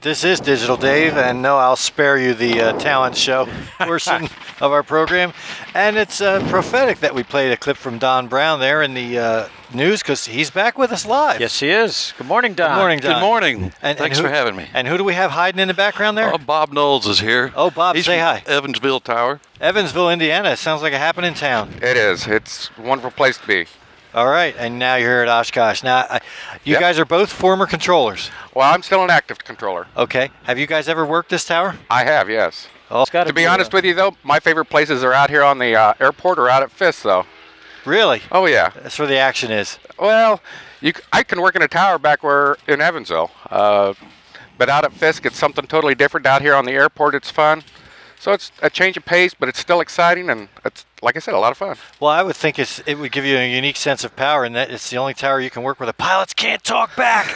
This is Digital Dave, and no, I'll spare you the talent show portion of our program. And it's prophetic that we played a clip from Don Brown there in the news, because he's back with us live. Yes, he is. Good morning, Don. Good morning, Don. Good morning. And Thanks for having me. And who do we have hiding in the background there? Oh, Bob Knowles is here. Oh, Bob, He's say hi. from Evansville Tower. Evansville, Indiana. It sounds like a happening town. It is. It's a wonderful place to be. All right, and now you're here at Oshkosh. Now, you Yep. guys are both former controllers. Well, I'm still an active controller. Okay. Have you guys ever worked this tower? I have, yes. Oh, To be honest with you, though, my favorite places are out here on the airport or out at Fisk, though. really? Oh, yeah. That's where the action is. Well, I can work in a tower back where in Evansville. But out at Fisk, it's something totally different. Out here on the airport, it's fun. So it's a change of pace, but it's still exciting, and it's, like I said, a lot of fun. Well, I would think it would give you a unique sense of power, and that it's the only tower you can work where the pilots can't talk back.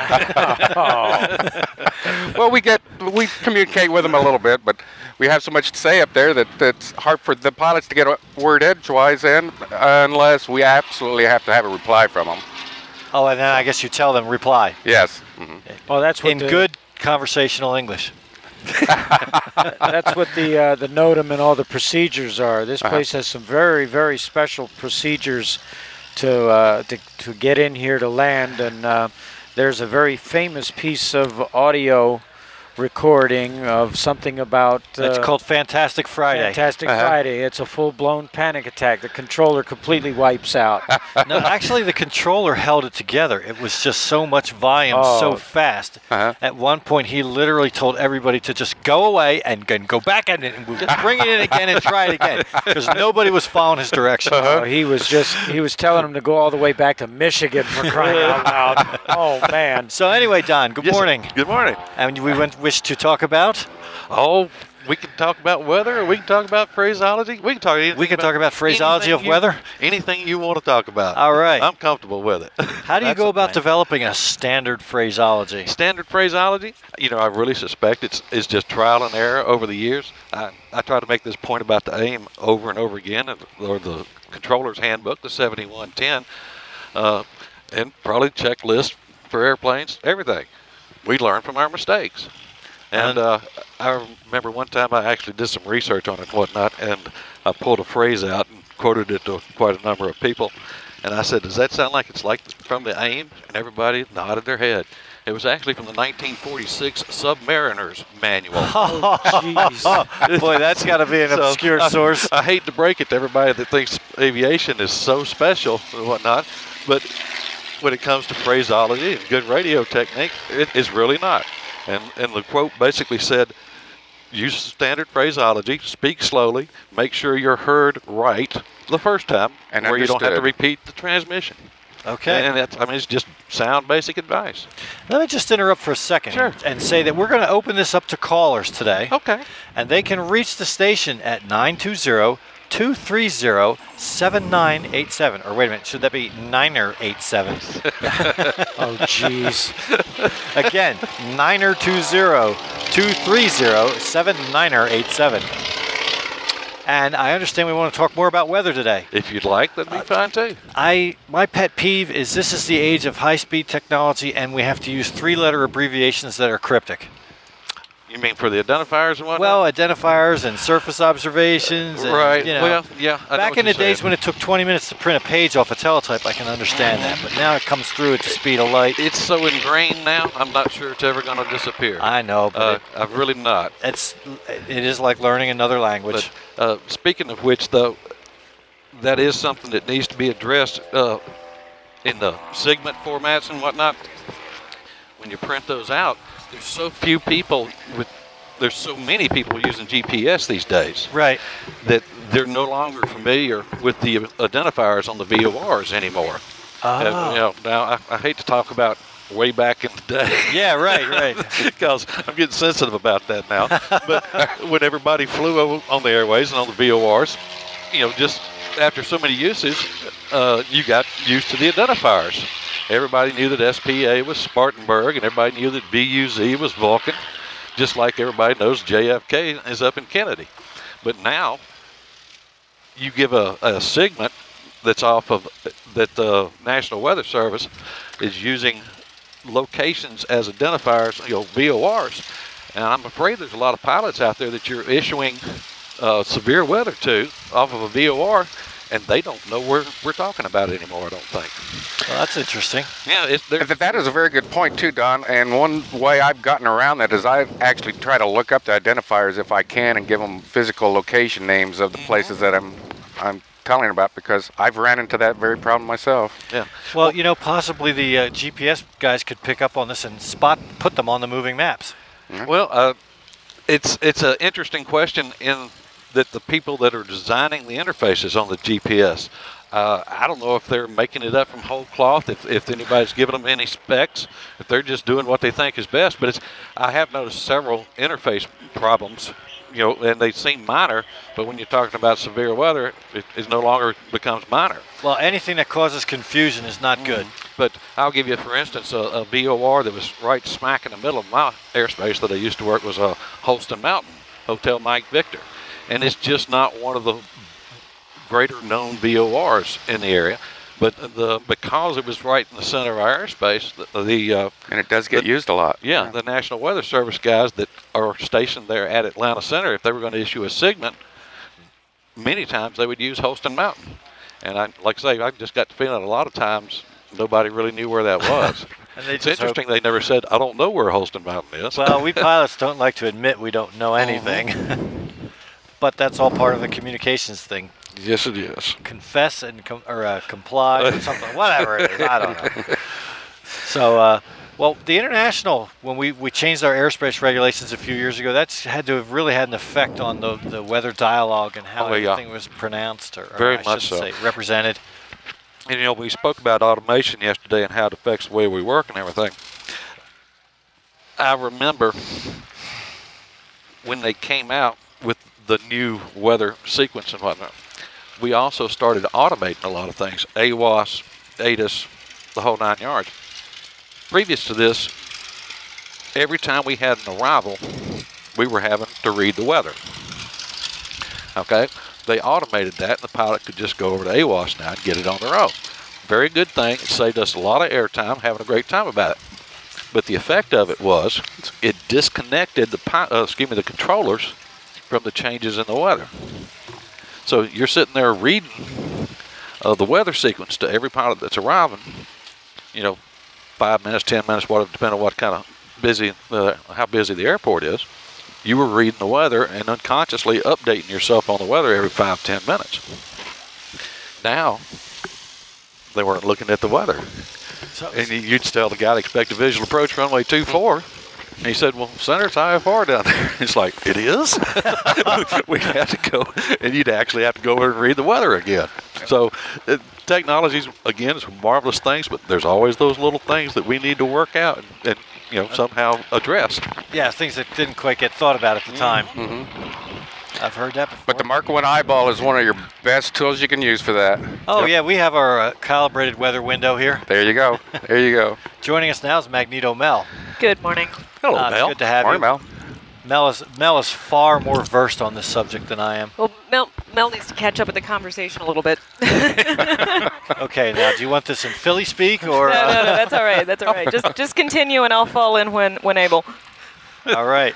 Well, we communicate with them a little bit, but we have so much to say up there that it's hard for the pilots to get a word edgewise in unless we absolutely have to have a reply from them. Oh, and then I guess you tell them reply Yes. Mm-hmm. Well, that's what in good conversational English. That's what the NOTAM and all the procedures are. This place has some very, very special procedures to get in here to land, and there's a very famous piece of audio recording of something about It's called Fantastic Friday. Fantastic Friday. It's a full-blown panic attack. The controller completely wipes out. No, actually, the controller held it together. It was just so much volume, so fast. At one point, he literally told everybody to just go away and go back in it, and we'll just bring it in again and try it again, because nobody was following his direction. He was telling them to go all the way back to Michigan, for crying out loud. Oh, man. So anyway, Don, good morning. Good morning. And we wish to talk about? Oh, we can talk about weather, or we can talk about phraseology. We can talk anything. We can talk about phraseology of anything weather? Anything you want to talk about. All right. I'm comfortable with it. How do you go about developing a standard phraseology? Standard phraseology, I really suspect it's just trial and error over the years. I try to make this point about the AIM over and over again, or the controller's handbook, the 7110, and probably checklist for airplanes, everything. We learn from our mistakes. And I remember one time I actually did some research on it and whatnot, and I pulled a phrase out and quoted it to quite a number of people. And I said, does that sound like it's like from the AIM? And everybody nodded their head. It was actually from the 1946 Submariner's Manual. Oh, jeez. Boy, that's got to be an obscure source. I hate to break it to everybody that thinks aviation is so special and whatnot, but when it comes to phraseology and good radio technique, it is really not. And the quote basically said, use standard phraseology, speak slowly, make sure you're heard right the first time, And where you don't have to understood. repeat the transmission. Okay. And it's just sound basic advice. Let me just interrupt for a second Sure. and say that we're going to open this up to callers today. Okay. And they can reach the station at 920-230-7987. Or wait a minute, should that be 987? Oh, jeez. Again, 920-230-7987. And I understand we want to talk more about weather today. If you'd like, that'd be fine too. My pet peeve is this is the age of high-speed technology, and we have to use three-letter abbreviations that are cryptic. You mean for the identifiers and whatnot? Well, identifiers and surface observations. And, right. You know, Well, yeah. I know back what in the you're days saying. when it took 20 minutes to print a page off a teletype, I can understand that. But now it comes through at the speed of light. It's so ingrained now, I'm not sure it's ever going to disappear. I know, but I'm really not. it is like learning another language. But speaking of which, though, that is something that needs to be addressed in the segment formats and whatnot. When you print those out, there's so few people there's so many people using GPS these days. Right. That they're no longer familiar with the identifiers on the VORs anymore. Oh. Now I hate to talk about way back in the day. Yeah, right. Because I'm getting sensitive about that now. But when everybody flew on the airways and on the VORs, just after so many uses, you got used to the identifiers. Everybody knew that SPA was Spartanburg, and everybody knew that VUZ was Vulcan, just like everybody knows JFK is up in Kennedy. But now, you give a segment that's off of that the National Weather Service is using locations as identifiers, VORs. And I'm afraid there's a lot of pilots out there that you're issuing severe weather to off of a VOR, and they don't know where we're talking about it anymore, I don't think. Well, that's interesting. Yeah, that is a very good point too, Don. And one way I've gotten around that is I actually try to look up the identifiers if I can and give them physical location names of the places that I'm telling about, because I've ran into that very problem myself. Yeah. Well, possibly the GPS guys could pick up on this and put them on the moving maps. Well, it's an interesting question in that the people that are designing the interfaces on the GPS, I don't know if they're making it up from whole cloth, if anybody's giving them any specs, if they're just doing what they think is best. But I have noticed several interface problems, and they seem minor, but when you're talking about severe weather, it no longer becomes minor. Well, anything that causes confusion is not good. But I'll give you, for instance, a VOR that was right smack in the middle of my airspace that I used to work was Holston Mountain, Hotel Mike Victor. And it's just not one of the greater known VORs in the area. But because it was right in the center of our airspace, and it does get used a lot. Yeah, the National Weather Service guys that are stationed there at Atlanta Center, if they were going to issue a SIGMENT, many times they would use Holston Mountain. And like I say, I just got the feeling a lot of times nobody really knew where that was. And it's interesting they never said, I don't know where Holston Mountain is. Well, we pilots don't like to admit we don't know anything. But that's all part of the communications thing. Yes, it is. Confess and comply or something, whatever it is. I don't know. So, well, the international, when we changed our airspace regulations a few years ago, that's had to have really had an effect on the weather dialogue and how everything was pronounced or very I much should so. say, represented. And, we spoke about automation yesterday and how it affects the way we work and everything. I remember when they came out with the new weather sequence and whatnot, we also started automating a lot of things. AWOS, ATIS, the whole 9 yards. Previous to this, every time we had an arrival, we were having to read the weather. Okay? They automated that, and the pilot could just go over to AWOS now and get it on their own. Very good thing. It saved us a lot of airtime, having a great time about it. But the effect of it was it disconnected the controllers from the changes in the weather. So you're sitting there reading the weather sequence to every pilot that's arriving, 5 minutes, 10 minutes, whatever, depending on what kind of how busy the airport is. You were reading the weather and unconsciously updating yourself on the weather every 5-10 minutes. Now, they weren't looking at the weather. And you'd tell the guy to expect a visual approach runway 24. And he said, well, Senator's IFR down there. It's like, it is? We have to go, and you'd actually have to go over and read the weather again. So technologies, again, is marvelous things, but there's always those little things that we need to work out and somehow address. Yeah, things that didn't quite get thought about at the time. Mm-hmm. I've heard that before. But the Mark 1 eyeball is one of your best tools you can use for that. Oh, yeah, we have our calibrated weather window here. There you go. There you go. Joining us now is Magneto Mel. Good morning. Hello, Mel. Good to have you. Mel. Mel is far more versed on this subject than I am. Well, Mel needs to catch up with the conversation a little bit. Okay, now do you want this in Philly speak or? No, that's all right. That's all right. Just continue, and I'll fall in when able. All right.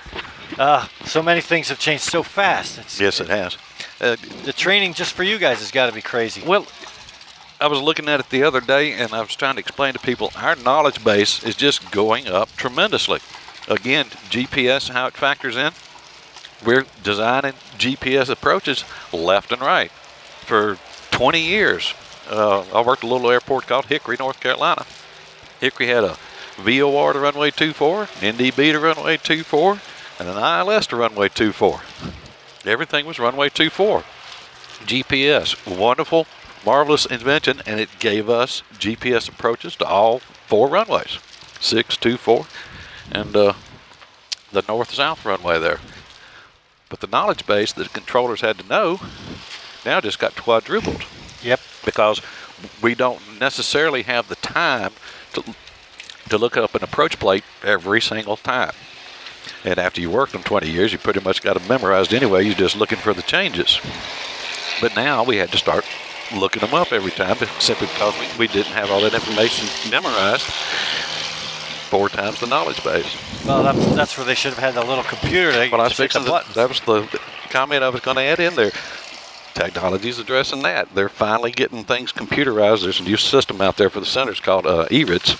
So many things have changed so fast. Yes, it has. The training just for you guys has got to be crazy. Well, I was looking at it the other day, and I was trying to explain to people our knowledge base is just going up tremendously. Again, GPS, how it factors in. We're designing GPS approaches left and right. For 20 years, I worked at a little airport called Hickory, North Carolina. Hickory had a VOR to runway 24, NDB to runway 24, and an ILS to runway 24. Everything was runway 24. GPS, wonderful, marvelous invention, and it gave us GPS approaches to all 4 runways, 6, 2, 4, and the north-south runway there. But the knowledge base that the controllers had to know now just got quadrupled. Yep. Because we don't necessarily have the time to look up an approach plate every single time. And after you worked them 20 years, you pretty much got them memorized anyway. You're just looking for the changes. But now we had to start looking them up every time, simply because we didn't have all that information memorized. 4 times the knowledge base. Well, that's where they should have had the little computer. Well, I was fixing that was the comment I was going to add in there. Technology's addressing that. They're finally getting things computerized. There's a new system out there for the centers called ERIDS,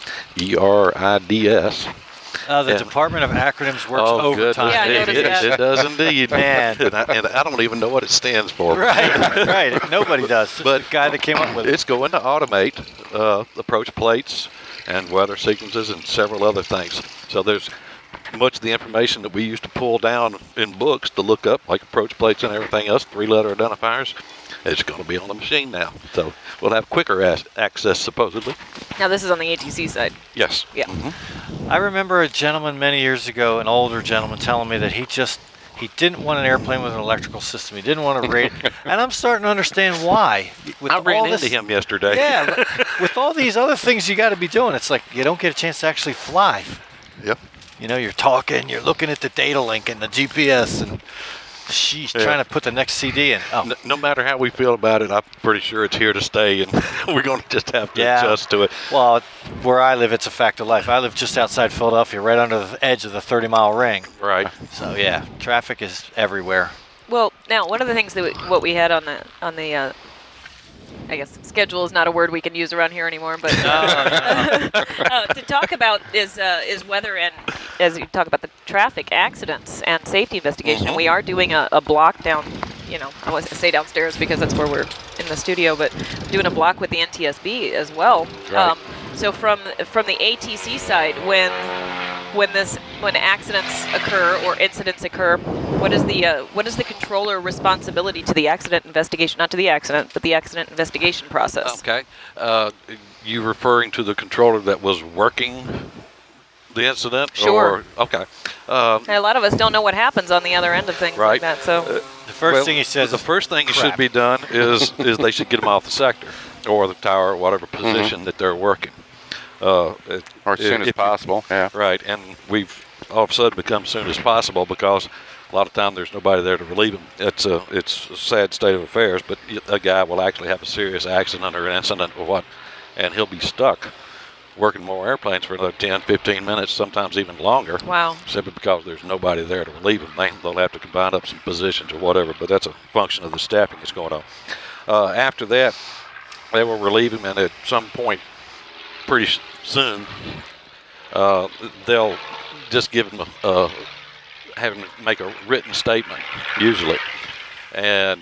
ERIDS. The Department of Acronyms works overtime. Yeah, it does indeed. Man. And I don't even know what it stands for. Right. Nobody does. But the guy that came up with it. It's going to automate approach plates and weather sequences and several other things. So there's much of the information that we used to pull down in books to look up, like approach plates and everything else, 3-letter identifiers, it's going to be on the machine now. So we'll have quicker access, supposedly. Now, this is on the ATC side. Yes. Yeah. Mm-hmm. I remember a gentleman many years ago, an older gentleman, telling me that he didn't want an airplane with an electrical system. He didn't want a radio. And I'm starting to understand why. I ran into him yesterday. Yeah. With all these other things you got to be doing, it's like you don't get a chance to actually fly. Yep. You know, you're talking, you're looking at the data link and the GPS, and she's trying to put the next CD in. Oh. No matter how we feel about it, I'm pretty sure it's here to stay, and we're going to just have to adjust to it. Well, where I live, it's a fact of life. I live just outside Philadelphia, right under the edge of the 30-mile ring. Right. So, yeah, traffic is everywhere. Well, now, one of the things that what we had on the I guess schedule is not a word we can use around here anymore, but to talk about is weather, and as you talk about the traffic accidents and safety investigation. And we are doing a block down, I want to say downstairs because that's where we're in the studio, but doing a block with the NTSB as well. Right. So from the ATC side, when accidents occur or incidents occur, what is the controller responsibility to the accident investigation, not to the accident, but the accident investigation process? Okay. You referring to the controller that was working the incident? Sure. Okay. And a lot of us don't know what happens on the other end of things like that. So the first thing he says, the first thing that should be done is they should get them off the sector or the tower or whatever position that they're working. Or as soon as possible. Yeah. Right, and we've all of a sudden become soon as possible because a lot of time there's nobody there to relieve them. It's a sad state of affairs, but a guy will actually have a serious accident or an incident or what, and he'll be stuck working more airplanes for another 10, 15 minutes, sometimes even longer. Wow. Simply because there's nobody there to relieve them. They'll have to combine up some positions or whatever, but that's a function of the staffing that's going on. After that, they will relieve him, and at some point pretty soon, they'll just give him have him make a written statement, usually, and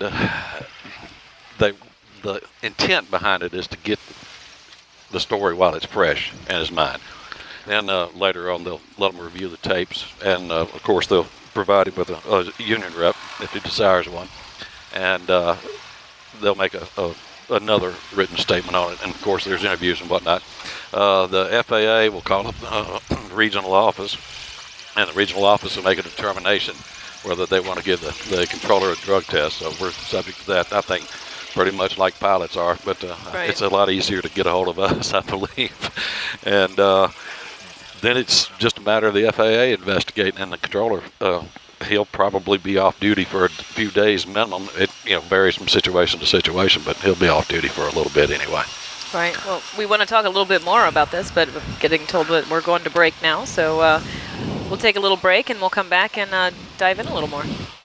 the intent behind it is to get the story while it's fresh in his mind. Then later on, they'll let him review the tapes, and of course, they'll provide him with a union rep if he desires one, and they'll make another written statement on it. And of course, there's interviews and whatnot. The FAA will call up the regional office, and the regional office will make a determination whether they want to give the controller a drug test. So we're subject to that, I think, pretty much like pilots are, but it's a lot easier to get a hold of us, I believe. And then it's just a matter of the FAA investigating, and the controller, he'll probably be off duty for a few days minimum. It varies from situation to situation, but he'll be off duty for a little bit anyway. Right. Well, we want to talk a little bit more about this, but we're getting told that we're going to break now. So we'll take a little break, and we'll come back and dive in a little more.